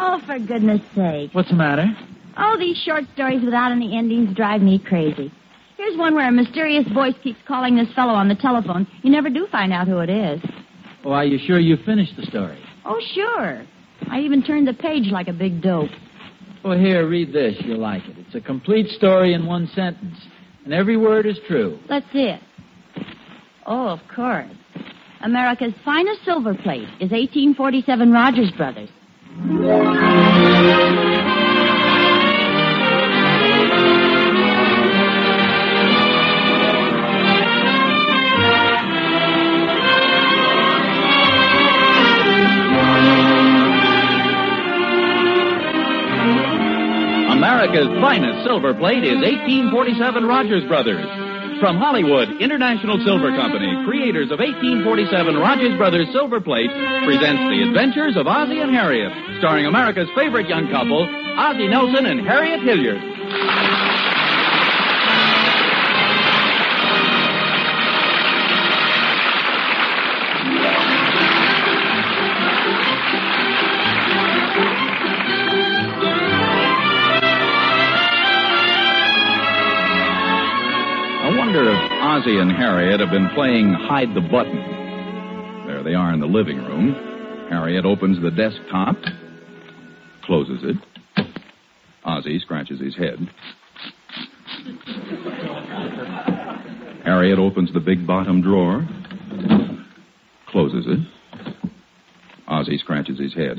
Oh, for goodness sake. What's the matter? Oh, these short stories without any endings drive me crazy. Here's one where a mysterious voice keeps calling this fellow on the telephone. You never do find out who it is. Oh, are you sure you finished the story? Oh, sure. I even turned the page like a big dope. Well, here, read this. You'll like it. It's a complete story in one sentence, and every word is true. Let's see it. Oh, of course. America's finest silver plate is 1847 Rogers Brothers. America's finest silver plate is 1847 Rogers Brothers. From Hollywood, International Silver Company, creators of 1847 Rogers Brothers Silver Plate, presents The Adventures of Ozzie and Harriet, starring America's favorite young couple, Ozzie Nelson and Harriet Hilliard. I wonder if Ozzie and Harriet have been playing hide the button. There they are in the living room. Harriet opens the desktop, closes it. Ozzie scratches his head. Harriet opens the big bottom drawer, closes it. Ozzie scratches his head.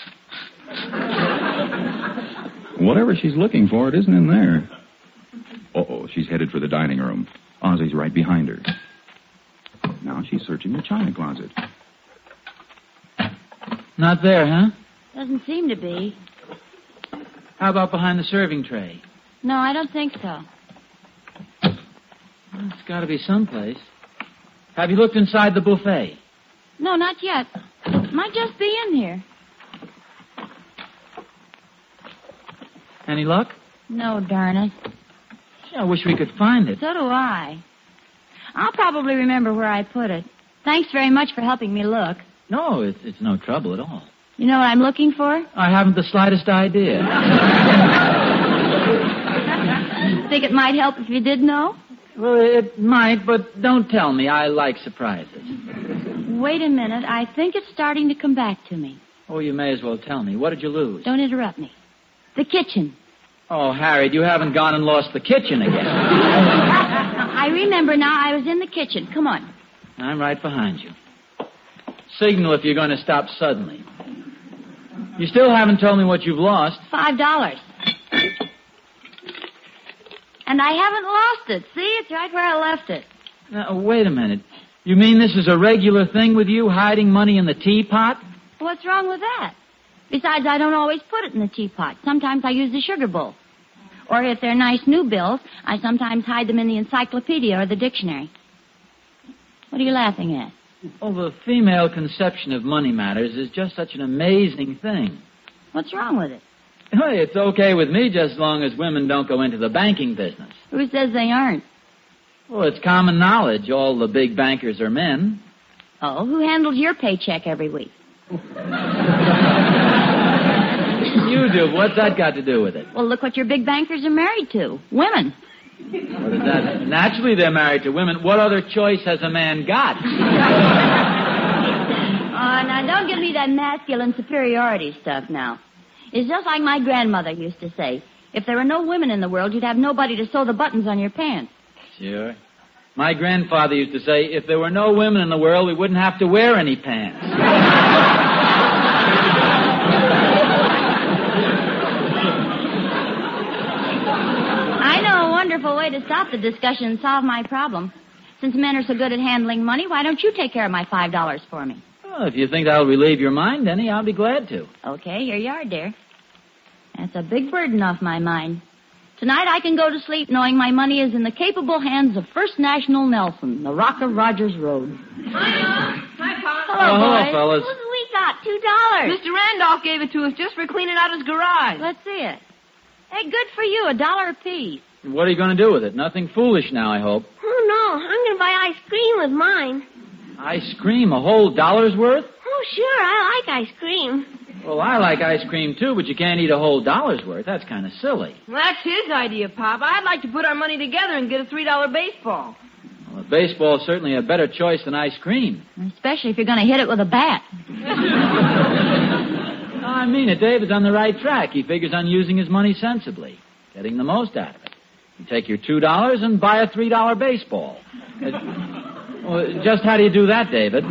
Whatever she's looking for, it isn't in there. Uh-oh, she's headed for the dining room. Ozzie's right behind her. Now she's searching the china closet. Not there, huh? Doesn't seem to be. How about behind the serving tray? No, I don't think so. Well, it's got to be someplace. Have you looked inside the buffet? No, not yet. Might just be in here. Any luck? No, darn it. I wish we could find it. So do I. I'll probably remember where I put it. Thanks very much for helping me look. No, it's no trouble at all. You know what I'm looking for? I haven't the slightest idea. Think it might help if you did know? Well, it might, but don't tell me. I like surprises. Wait a minute. I think it's starting to come back to me. Oh, you may as well tell me. What did you lose? Don't interrupt me. The kitchen. Oh, Harriet, you haven't gone and lost the kitchen again. I remember now. I was in the kitchen. Come on. I'm right behind you. Signal if you're going to stop suddenly. You still haven't told me what you've lost. $5. And I haven't lost it. See, it's right where I left it. Now, wait a minute. You mean this is a regular thing with you, hiding money in the teapot? What's wrong with that? Besides, I don't always put it in the teapot. Sometimes I use the sugar bowl. Or if they're nice new bills, I sometimes hide them in the encyclopedia or the dictionary. What are you laughing at? Oh, the female conception of money matters is just such an amazing thing. What's wrong with it? Hey, it's okay with me just as long as women don't go into the banking business. Who says they aren't? Well, it's common knowledge. All the big bankers are men. Oh, who handles your paycheck every week? You do. What's that got to do with it? Well, look what your big bankers are married to. Women. What is that? Naturally, they're married to women. What other choice has a man got? Now, don't give me that masculine superiority stuff now. It's just like my grandmother used to say. If there were no women in the world, you'd have nobody to sew the buttons on your pants. Sure. My grandfather used to say, if there were no women in the world, we wouldn't have to wear any pants. I know a wonderful way to stop the discussion and solve my problem. Since men are so good at handling money, why don't you take care of my $5 for me? Well, if you think that'll relieve your mind, Denny, I'll be glad to. Okay, here you are, dear. That's a big burden off my mind. Tonight I can go to sleep knowing my money is in the capable hands of First National Nelson, the Rock of Rogers Road. Hi, Pa. Hello, boys. fellas. What have we got? $2. Mr. Randolph gave it to us just for cleaning out his garage. Let's see it. Hey, good for you, $1 apiece. What are you going to do with it? Nothing foolish now, I hope. Oh, no. I'm going to buy ice cream with mine. Ice cream? A whole $1's worth? Oh, sure. I like ice cream. Well, I like ice cream, too, but you can't eat a whole dollar's worth. That's kind of silly. Well, that's his idea, Pop. I'd like to put our money together and get a $3 baseball. Well, baseball's certainly a better choice than ice cream. Especially if you're going to hit it with a bat. No, I mean it. David's on the right track. He figures on using his money sensibly, getting the most out of it. You take your $2 and buy a $3 baseball. Well, just how do you do that, David?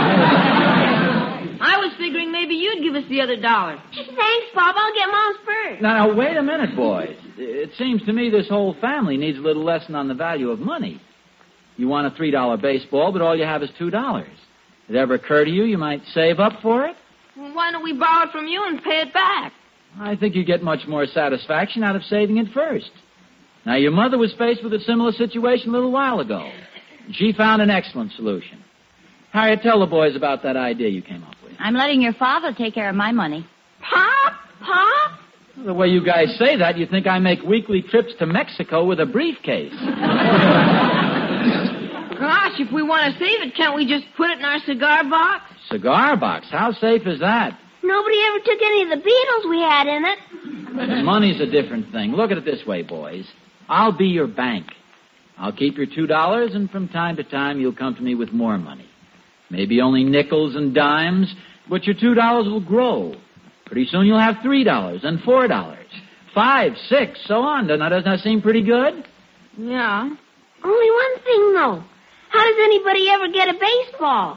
I was figuring maybe you'd give us the other $1. Thanks, Pop. I'll get Mom's first. Now, wait a minute, boys. It seems to me this whole family needs a little lesson on the value of money. You want a $3 baseball, but all you have is $2. Did it ever occur to you you might save up for it? Well, why don't we borrow it from you and pay it back? I think you get much more satisfaction out of saving it first. Now, your mother was faced with a similar situation a little while ago. She found an excellent solution. Harriet, tell the boys about that idea you came up with. I'm letting your father take care of my money. Pop? Pop? The way you guys say that, you think I make weekly trips to Mexico with a briefcase. Gosh, if we want to save it, can't we just put it in our cigar box? Cigar box? How safe is that? Nobody ever took any of the beetles we had in it. Money's a different thing. Look at it this way, boys. I'll be your bank. I'll keep your $2, and from time to time you'll come to me with more money. Maybe only nickels and dimes, but your $2 will grow. Pretty soon you'll have $3 and $4, $5, $6, so on. Doesn't that seem pretty good? Yeah. Only one thing, though. How does anybody ever get a baseball?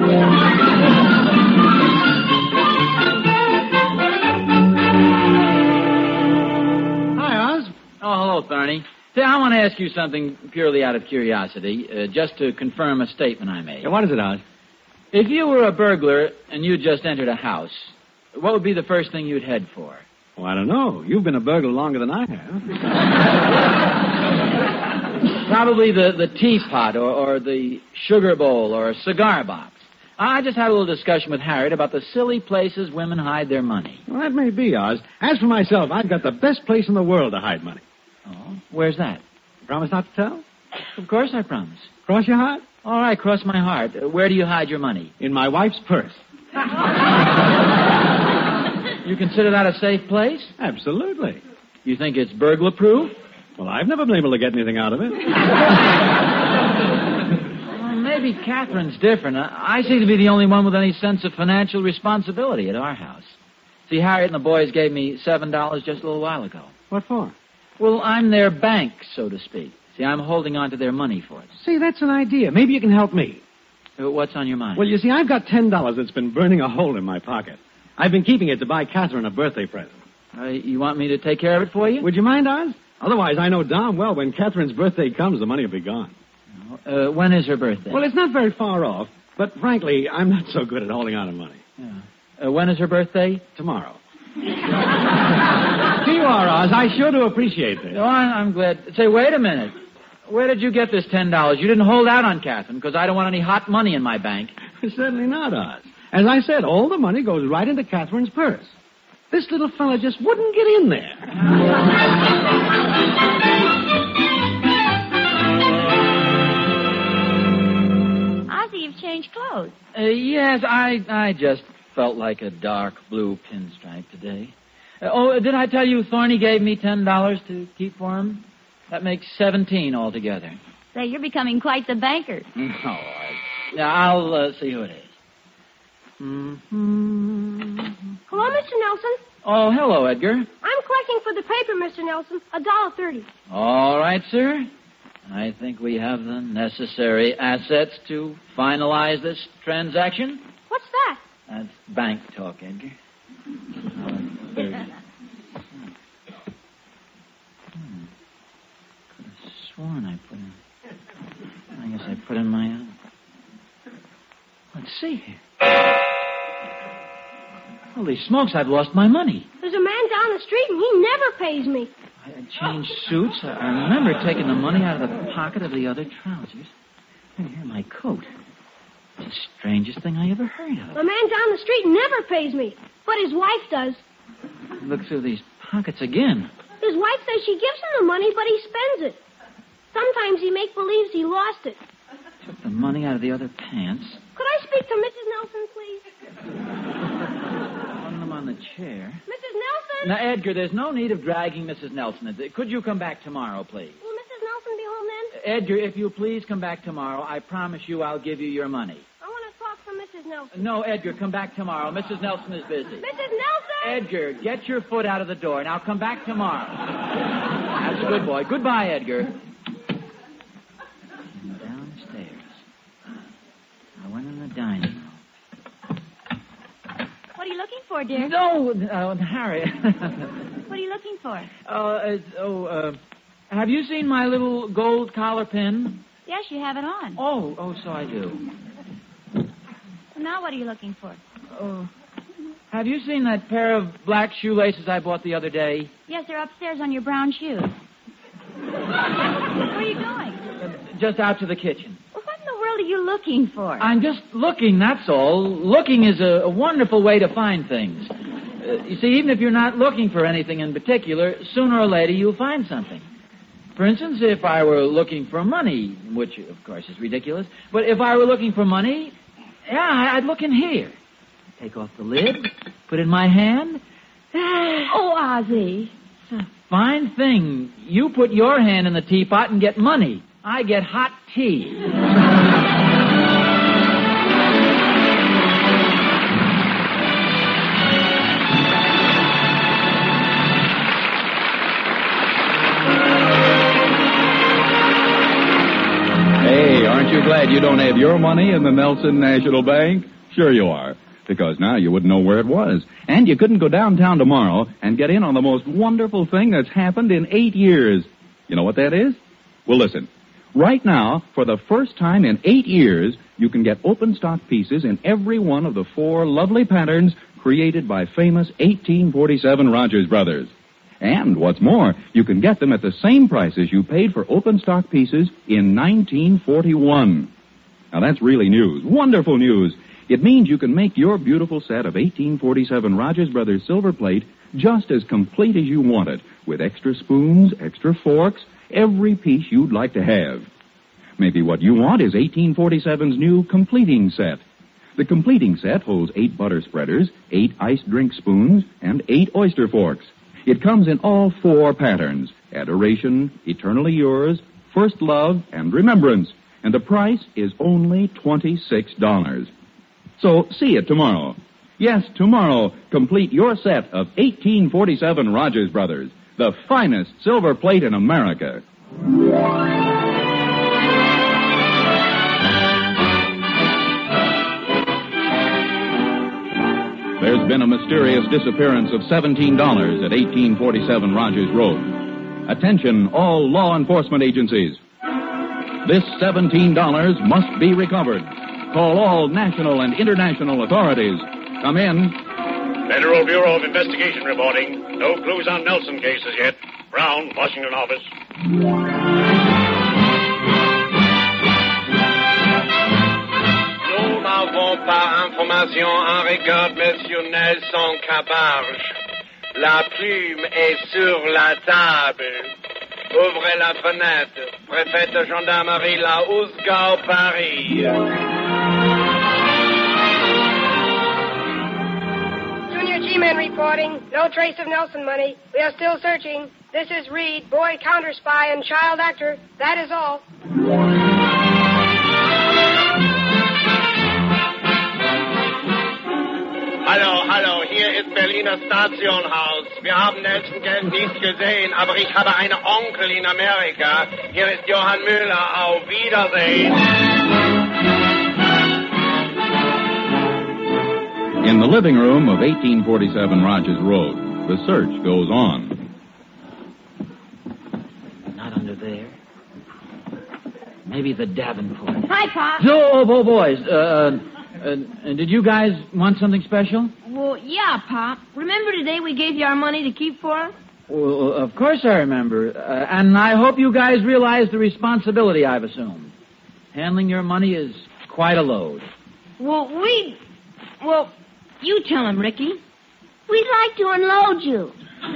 Hi, Oz. Oh, hello, Thorny. Say, I want to ask you something purely out of curiosity, just to confirm a statement I made. Yeah, what is it, Oz? If you were a burglar and you just entered a house, what would be the first thing you'd head for? Well, I don't know. You've been a burglar longer than I have. Probably the teapot or the sugar bowl or a cigar box. I just had a little discussion with Harriet about the silly places women hide their money. Well, that may be, Oz. As for myself, I've got the best place in the world to hide money. Oh, where's that? Promise not to tell? Of course I promise. Cross your heart? All right, cross my heart. Where do you hide your money? In my wife's purse. You consider that a safe place? Absolutely. You think it's burglar-proof? Well, I've never been able to get anything out of it. Well, maybe Catherine's different. I seem to be the only one with any sense of financial responsibility at our house. See, Harriet and the boys gave me $7 just a little while ago. What for? Well, I'm their bank, so to speak. See, I'm holding on to their money for it. See, that's an idea. Maybe you can help me. What's on your mind? Well, you see, I've got $10 that's been burning a hole in my pocket. I've been keeping it to buy Catherine a birthday present. You want me to take care of it for you? Would you mind, Oz? Otherwise, I know darn well when Catherine's birthday comes, the money will be gone. When is her birthday? Well, it's not very far off, but frankly, I'm not so good at holding on to money. Yeah. When is her birthday? Tomorrow. Here you are, Oz. I sure do appreciate this. Oh, I'm glad. Say, wait a minute. Where did you get this $10? You didn't hold out on Catherine, because I don't want any hot money in my bank. Certainly not, Oz. As I said, all the money goes right into Catherine's purse. This little fella just wouldn't get in there. Ozzy, you've changed clothes. Yes, I just felt like a dark blue pinstripe today. Did I tell you Thorny gave me $10 to keep for him? That makes 17 altogether. Say, you're becoming quite the banker. I'll see who it is. Mm-hmm. Hello, Mr. Nelson. Oh, hello, Edgar. I'm collecting for the paper, Mr. Nelson. $1.30. All right, sir. I think we have the necessary assets to finalize this transaction. What's that? That's bank talk, Edgar. Could have sworn I put in. I guess I put in my own. Let's see here. Holy smokes, I've lost my money. There's a man down the street, and he never pays me. I had changed suits. I remember taking the money out of the pocket of the other trousers. And here, my coat. It's the strangest thing I ever heard of. The man down the street never pays me, but his wife does. Look through these pockets again. His wife says she gives him the money, but he spends it. Sometimes he make-believes he lost it. Took the money out of the other pants. Could I speak to Mrs. Nelson, please? Put them on the chair. Mrs. Nelson? Now, Edgar, there's no need of dragging Mrs. Nelson. Could you come back tomorrow, please? Will Mrs. Nelson be home then? Edgar, if you please come back tomorrow, I promise you I'll give you your money. I want to talk to Mrs. Nelson. No, Edgar, come back tomorrow. Mrs. Nelson is busy. Mrs. Nelson! Edgar, get your foot out of the door. Now come back tomorrow. That's a good boy. Goodbye, Edgar. Downstairs. I went in the dining room. What are you looking for, dear? No, Harry. What are you looking for? Have you seen my little gold collar pin? Yes, you have it on. Oh, so I do. Well, now what are you looking for? Have you seen that pair of black shoelaces I bought the other day? Yes, they're upstairs on your brown shoes. Where are you going? Just out to the kitchen. Well, what in the world are you looking for? I'm just looking, that's all. Looking is a wonderful way to find things. You see, even if you're not looking for anything in particular, sooner or later you'll find something. For instance, if I were looking for money, which, of course, is ridiculous, but if I were looking for money, yeah, I'd look in here. Take off the lid, put it in my hand. Oh, Ozzie. It's a fine thing. You put your hand in the teapot and get money. I get hot tea. Hey, aren't you glad you don't have your money in the Nelson National Bank? Sure you are, because now you wouldn't know where it was. And you couldn't go downtown tomorrow and get in on the most wonderful thing that's happened in 8 years. You know what that is? Well, listen. Right now, for the first time in 8 years, you can get open stock pieces in every one of the 4 lovely patterns created by famous 1847 Rogers Brothers. And what's more, you can get them at the same prices you paid for open stock pieces in 1941. Now that's really news. Wonderful news. It means you can make your beautiful set of 1847 Rogers Brothers silver plate just as complete as you want it, with extra spoons, extra forks, every piece you'd like to have. Maybe what you want is 1847's new completing set. The completing set holds 8 butter spreaders, 8 iced drink spoons, and 8 oyster forks. It comes in all 4 patterns: Adoration, Eternally Yours, First Love, and Remembrance. And the price is only $26. So see it tomorrow. Yes, tomorrow, complete your set of 1847 Rogers Brothers, the finest silver plate in America. There's been a mysterious disappearance of $17 at 1847 Rogers Road. Attention, all law enforcement agencies. This $17 must be recovered. Call all national and international authorities. Come in. Federal Bureau of Investigation reporting. No clues on Nelson cases yet. Brown, Washington office. Nous n'avons pas information en regard Monsieur Nelson Cabarge. La plume est sur la table. Ouvrez la fenêtre. Préfet de gendarmerie, la Housegau, Paris. Junior G-Men reporting. No trace of Nelson money. We are still searching. This is Reed, boy counter spy and child actor. That is all. Hallo, hier ist Berliner Stationhaus. Wir haben Nelson Geld nicht gesehen, aber ich habe einen Onkel in Amerika. Hier ist Johann Müller. Auf Wiedersehen. In the living room of 1847 Rogers Road, the search goes on. Not under there. Maybe the Davenport. Hi, Pop. Oh, boys. Did you guys want something special? Well, yeah, Pop. Remember today we gave you our money to keep for us? Well, of course I remember. And I hope you guys realize the responsibility I've assumed. Handling your money is quite a load. Well, you tell him, Ricky. We'd like to unload you.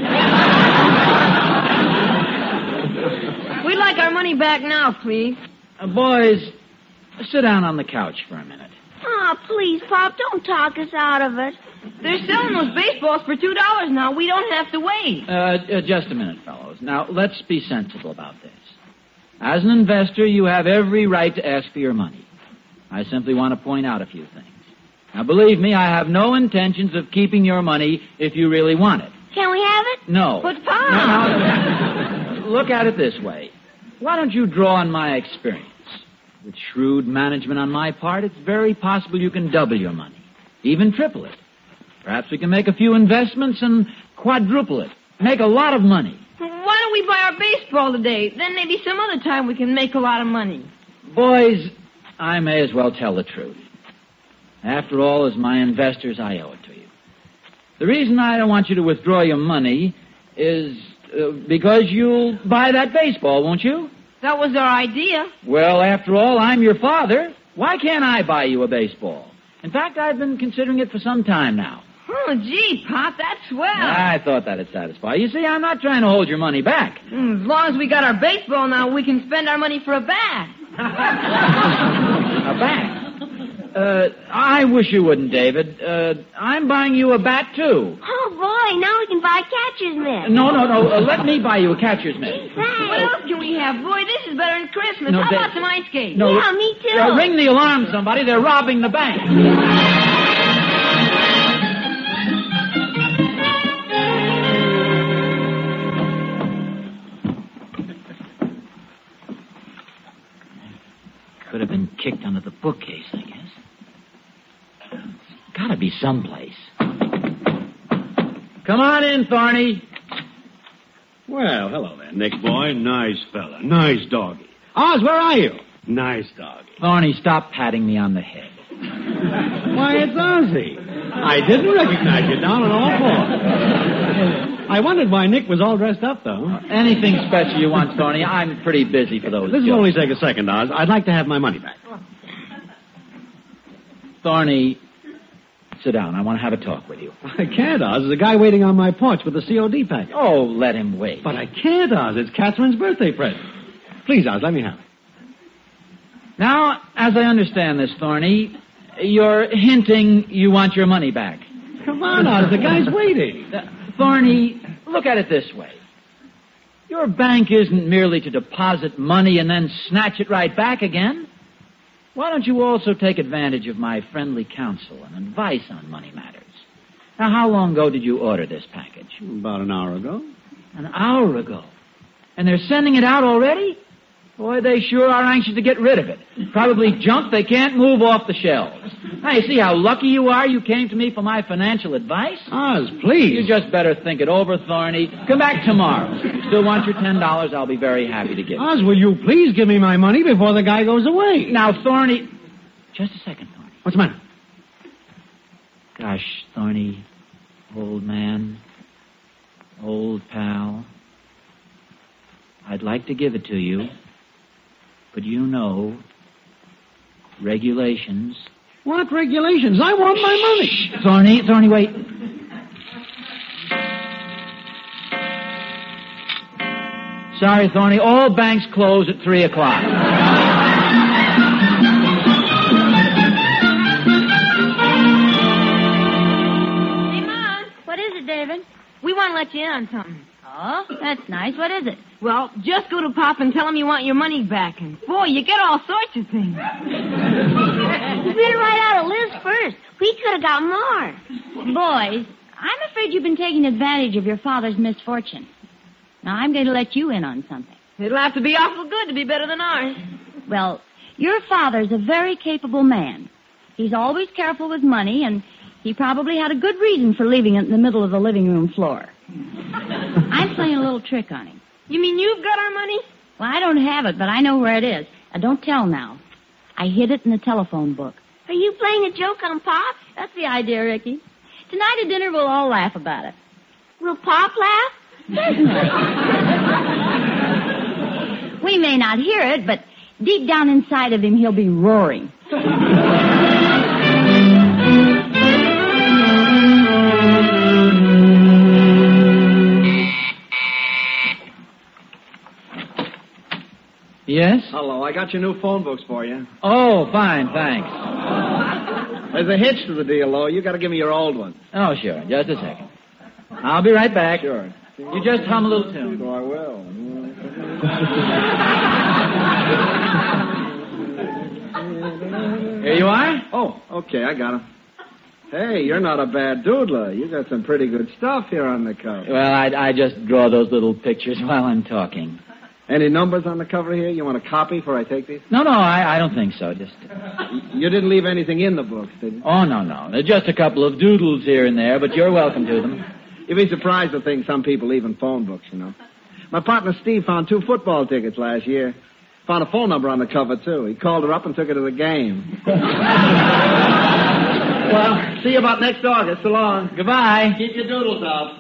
We'd like our money back now, please. Boys, sit down on the couch for a minute. Oh, Oh, please, Pop, don't talk us out of it. They're selling those baseballs for $2 now. We don't have to wait. Just a minute, fellows. Now, let's be sensible about this. As an investor, you have every right to ask for your money. I simply want to point out a few things. Now, believe me, I have no intentions of keeping your money if you really want it. Can we have it? No. But, Pop... Now, look at it this way. Why don't you draw on my experience? With shrewd management on my part, it's very possible you can double your money, even triple it. Perhaps we can make a few investments and quadruple it. Make a lot of money. Why don't we buy our baseball today? Then maybe some other time we can make a lot of money. Boys, I may as well tell the truth. After all, as my investors, I owe it to you. The reason I don't want you to withdraw your money is because you'll buy that baseball, won't you? That was our idea. Well, after all, I'm your father. Why can't I buy you a baseball? In fact, I've been considering it for some time now. Oh, gee, Pop, that's swell. I thought that'd satisfy you. See, I'm not trying to hold your money back. As long as we got our baseball now, we can spend our money for a bat. A bat? I wish you wouldn't, David. I'm buying you a bat, too. Oh, boy, now we can buy catcher's mitt. No. Let me buy you a catcher's mitt. Thanks. What else can we have? Boy, this is better than Christmas. No, How about some ice skates? No, Yeah, me too. Ring the alarm, somebody. They're robbing the bank. Could have been kicked under the bookcase, I guess. It's gotta be someplace. Come on in, Thorny. Well, hello there, Nick boy. Nice fella. Nice doggy. Oz, where are you? Nice doggy. Thorny, stop patting me on the head. Why, it's Ozzy. I didn't recognize you down on all fours. I wondered why Nick was all dressed up, though. Anything special you want, Thorny? I'm pretty busy for those This jokes. will only take a second, Oz. I'd like to have my money back. Thorny, sit down. I want to have a talk with you. I can't, Oz. There's a guy waiting on my porch with the COD package. Oh, let him wait. But I can't, Oz. It's Catherine's birthday present. Please, Oz, let me have it. Now, as I understand this, Thorny, you're hinting you want your money back. Come on, Oz. The guy's waiting. Thorny, look at it this way. Your bank isn't merely to deposit money and then snatch it right back again. Why don't you also take advantage of my friendly counsel and advice on money matters? Now, how long ago did you order this package? About an hour ago. An hour ago. And they're sending it out already? Boy, they sure are anxious to get rid of it. Probably junk they can't move off the shelves. Now, you see how lucky you are you came to me for my financial advice? Oz, please. You just better think it over, Thorny. Come back tomorrow. If you still want your $10, I'll be very happy to give it. Oz, will you please give me my money before the guy goes away? Now, Thorny... Just a second, Thorny. What's the matter? Gosh, Thorny, old man, old pal, I'd like to give it to you, but you know, regulations... What regulations? I want my money. Thorny, wait. Sorry, Thorny, all banks close at 3 o'clock. Hey, Mom. What is it, David? We want to let you in on something. Oh, that's nice. What is it? Well, just go to Pop and tell him you want your money back. And, boy, you get all sorts of things. You better write out a list first. We could have got more. Boys, I'm afraid you've been taking advantage of your father's misfortune. Now, I'm going to let you in on something. It'll have to be awful good to be better than ours. Well, your father's a very capable man. He's always careful with money, and he probably had a good reason for leaving it in the middle of the living room floor. I'm playing a little trick on him. You mean you've got our money? Well, I don't have it, but I know where it is. Now, don't tell now. I hid it in the telephone book. Are you playing a joke on Pop? That's the idea, Ricky. Tonight at dinner, we'll all laugh about it. Will Pop laugh? We may not hear it, but deep down inside of him, he'll be roaring. Yes? Hello, I got your new phone books for you. Oh, fine, thanks. There's a hitch to the deal, though. You got to give me your old one. Oh, sure. Just a second. I'll be right back. Sure. You just hum a little tune. So I will. Here you are. Oh, okay, I got him. Hey, you're not a bad doodler. You got some pretty good stuff here on the cover. Well, I just draw those little pictures while I'm talking. Any numbers on the cover here? You want a copy before I take these? No, I don't think so. Just. You didn't leave anything in the books, did you? Oh, no. There's just a couple of doodles here and there, but you're welcome to them. You'd be surprised at things some people leave in phone books, you know. My partner Steve found 2 football tickets last year. Found a phone number on the cover, too. He called her up and took her to the game. Well, see you about next August. So long. Goodbye. Keep your doodles out.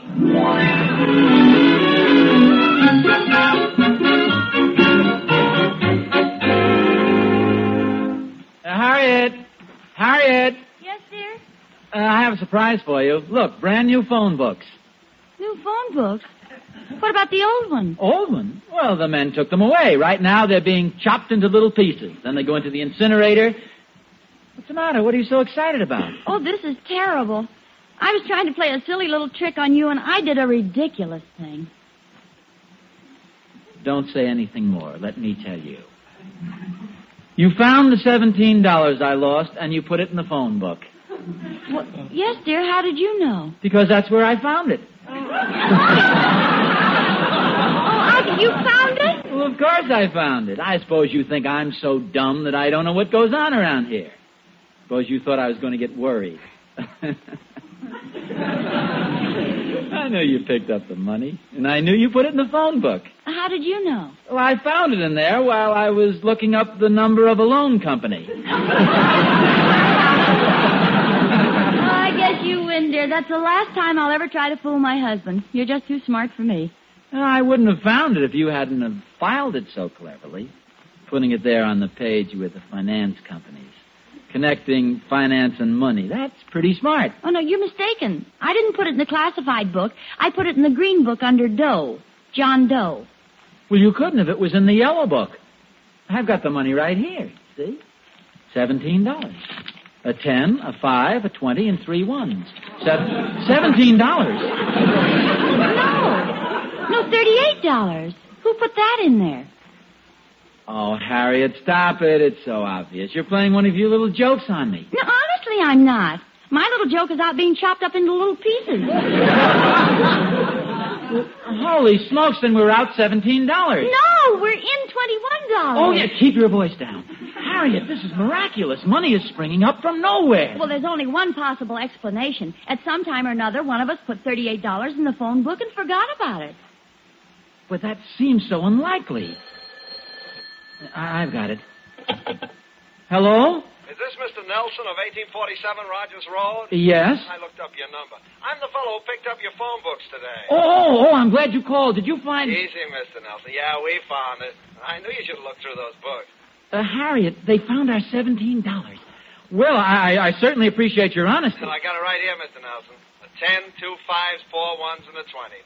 Harriet. Yes, dear? I have a surprise for you. Look, brand new phone books. New phone books? What about the old one? Old one? Well, the men took them away. Right now, they're being chopped into little pieces. Then they go into the incinerator. What's the matter? What are you so excited about? Oh, this is terrible. I was trying to play a silly little trick on you, and I did a ridiculous thing. Don't say anything more. Let me tell you. You found the $17 I lost, and you put it in the phone book. Well, yes, dear. How did you know? Because that's where I found it. You found it? Well, of course I found it. I suppose you think I'm so dumb that I don't know what goes on around here. Suppose you thought I was going to get worried. I knew you picked up the money, and I knew you put it in the phone book. How did you know? Well, I found it in there while I was looking up the number of a loan company. I guess you win, dear. That's the last time I'll ever try to fool my husband. You're just too smart for me. Well, I wouldn't have found it if you hadn't have filed it so cleverly, putting it there on the page with the finance companies. Connecting finance and money. That's pretty smart. Oh, no, you're mistaken. I didn't put it in the classified book. I put it in the green book under Doe. John Doe. Well, you couldn't if it was in the yellow book. I've got the money right here. See? $17. A 10, a 5, a 20, and 3 ones. $17. No, $38. Who put that in there? Oh, Harriet, stop it. It's so obvious. You're playing one of your little jokes on me. No, honestly, I'm not. My little joke is out being chopped up into little pieces. Holy smokes, then we're out $17. No, we're in $21. Oh, yeah, keep your voice down. Harriet, this is miraculous. Money is springing up from nowhere. Well, there's only one possible explanation. At some time or another, one of us put $38 in the phone book and forgot about it. But that seems so unlikely. I've got it. Hello? Is this Mr. Nelson of 1847 Rogers Road? Yes. I looked up your number. I'm the fellow who picked up your phone books today. Oh, I'm glad you called. Did you find... Easy, Mr. Nelson. Yeah, we found it. I knew you should have looked through those books. Harriet, they found our $17. Well, I certainly appreciate your honesty. I got it right here, Mr. Nelson. A 10, 2 5s, 4 1s, and a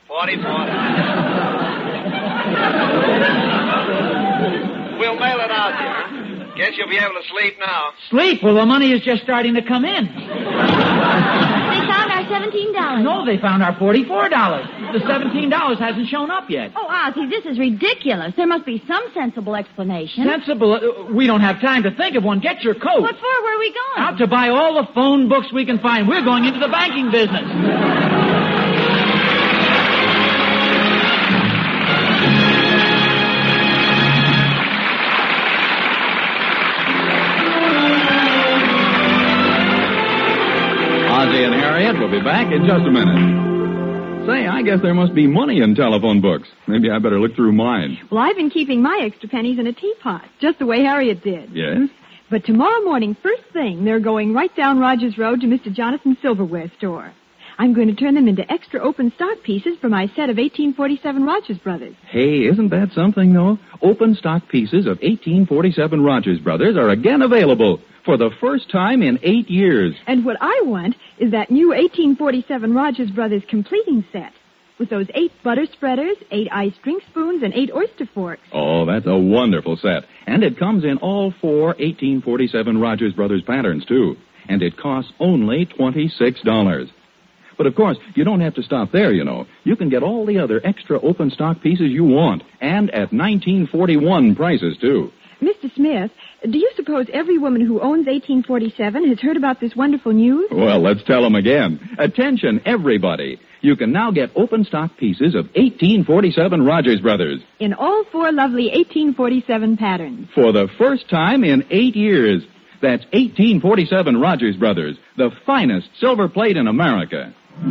20. 44. We'll mail it out to you. Guess you'll be able to sleep now. Sleep? Well, the money is just starting to come in. They found our $17. No, they found our $44. The $17 hasn't shown up yet. Oh, Ozzie, this is ridiculous. There must be some sensible explanation. Sensible? We don't have time to think of one. Get your coat. What for? Where are we going? Out to buy all the phone books we can find. We're going into the banking business. Ozzie and Harriet will be back in just a minute. Say, I guess there must be money in telephone books. Maybe I better look through mine. Well, I've been keeping my extra pennies in a teapot, just the way Harriet did. Yes? But tomorrow morning, first thing, they're going right down Rogers Road to Mr. Jonathan's silverware store. I'm going to turn them into extra open stock pieces for my set of 1847 Rogers Brothers. Hey, isn't that something, though? Open stock pieces of 1847 Rogers Brothers are again available for the first time in 8 years. And what I want is that new 1847 Rogers Brothers completing set with those 8 butter spreaders, 8 ice drink spoons, and 8 oyster forks. Oh, that's a wonderful set. And it comes in all 4 1847 Rogers Brothers patterns, too. and it costs only $26. But, of course, you don't have to stop there, you know. You can get all the other extra open stock pieces you want, and at 1941 prices, too. Mr. Smith, do you suppose every woman who owns 1847 has heard about this wonderful news? Well, let's tell them again. Attention, everybody. You can now get open stock pieces of 1847 Rogers Brothers. In all 4 lovely 1847 patterns. For the first time in 8 years. That's 1847 Rogers Brothers, the finest silver plate in America.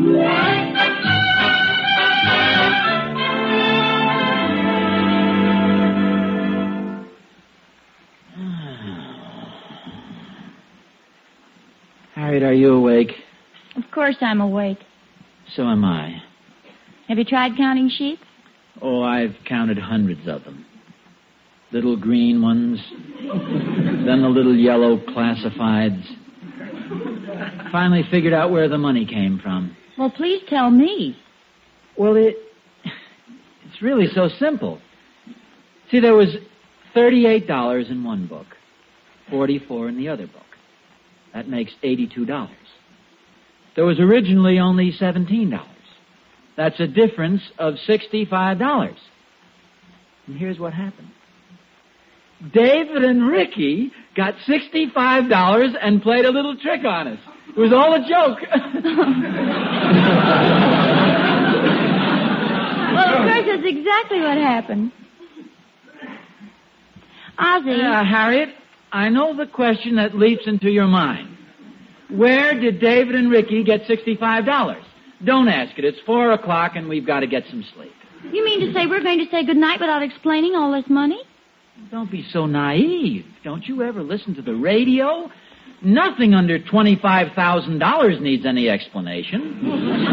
Harriet, are you awake? Of course I'm awake. So am I. Have you tried counting sheep? Oh, I've counted hundreds of them. Little green ones, then the little yellow classifieds. Finally figured out where the money came from. Well, please tell me. Well, it's really so simple. See, there was $38 in one book, $44 in the other book. That makes $82. There was originally only $17. That's a difference of $65. And here's what happened. David and Ricky got $65 and played a little trick on us. It was all a joke. Well, of course, that's exactly what happened. Ozzie. Harriet, I know the question that leaps into your mind. Where did David and Ricky get $65? Don't ask it. It's 4 o'clock and we've got to get some sleep. You mean to say we're going to say goodnight without explaining all this money? Don't be so naive. Don't you ever listen to the radio? Nothing under $25,000 needs any explanation.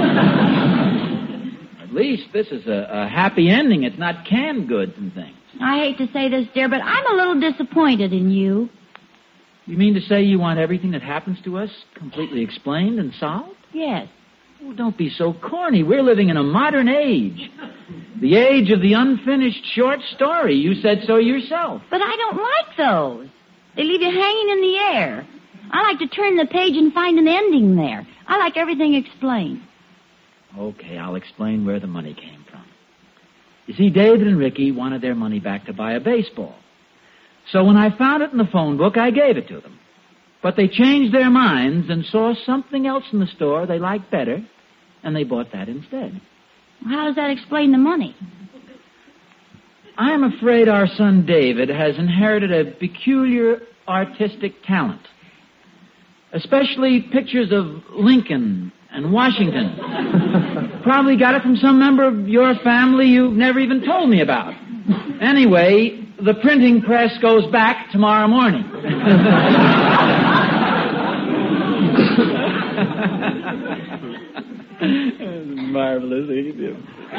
At least this is a happy ending. It's not canned goods and things. I hate to say this, dear, but I'm a little disappointed in you. You mean to say you want everything that happens to us completely explained and solved? Yes. Oh, don't be so corny. We're living in a modern age. The age of the unfinished short story. You said so yourself. But I don't like those. They leave you hanging in the air. I like to turn the page and find an ending there. I like everything explained. Okay, I'll explain where the money came from. You see, David and Ricky wanted their money back to buy a baseball. So when I found it in the phone book, I gave it to them. But they changed their minds and saw something else in the store they liked better, and they bought that instead. How does that explain the money? I'm afraid our son David has inherited a peculiar artistic talent. Especially pictures of Lincoln and Washington. Probably got it from some member of your family you've never even told me about. Anyway, the printing press goes back tomorrow morning. Marvelous, ain't it?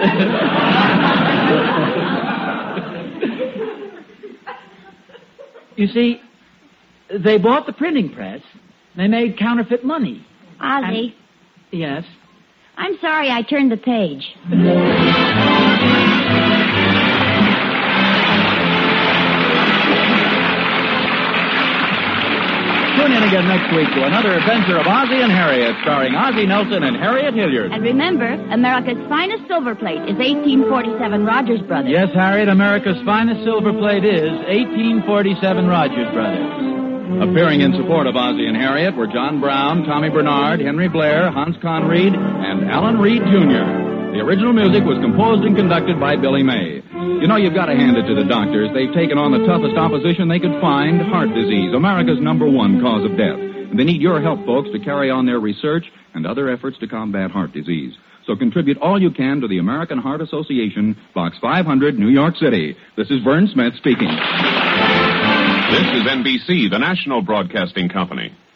You see, they bought the printing press. They made counterfeit money. Ozzie. Yes? I'm sorry I turned the page. Tune in again next week to another adventure of Ozzie and Harriet, starring Ozzie Nelson and Harriet Hilliard. And remember, America's finest silver plate is 1847 Rogers Brothers. Yes, Harriet, America's finest silver plate is 1847 Rogers Brothers. Appearing in support of Ozzie and Harriet were John Brown, Tommy Bernard, Henry Blair, Hans Conried, and Alan Reed, Jr. The original music was composed and conducted by Billy May. You know, you've got to hand it to the doctors. They've taken on the toughest opposition they could find, heart disease, America's #1 cause of death. And they need your help, folks, to carry on their research and other efforts to combat heart disease. So contribute all you can to the American Heart Association, Box 500, New York City. This is Vern Smith speaking. This is NBC, the national broadcasting company.